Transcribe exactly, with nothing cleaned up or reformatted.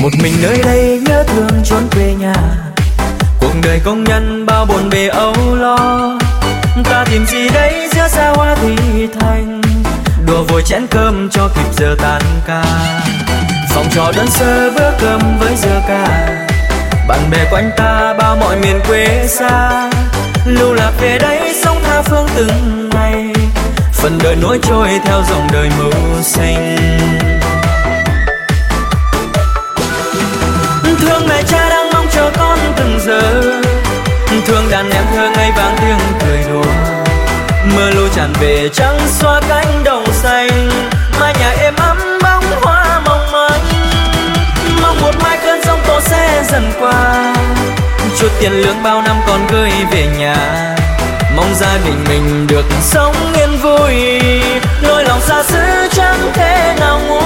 Một mình nơi đây nhớ thương chốn quê nhà, cuộc đời công nhân bao bộn bề âu lo. Ta tìm gì đấy giữa xa hoa thị thành, đùa vội chén cơm cho kịp giờ tan ca. Phòng trọ đơn sơ bữa cơm với giờ ca, bạn bè quanh ta bao mọi miền quê xa. Lưu lạc về đây sống tha phương từng ngày, phần đời nối trôi theo dòng đời mưu sinh. Thương mẹ cha đang mong chờ con từng giờ, thương đàn em thơ ngây vang tiếng cười đùa. Mưa lũ tràn về trắng xóa cánh đồng xanh, mái nhà êm ấm bóng hoa mong manh. Mong một mai cơn giông tố sẽ dần qua, chút tiền lương bao năm còn gửi về nhà. Mong gia đình mình được sống yên vui, nỗi lòng xa xứ chẳng thể nào nguôi.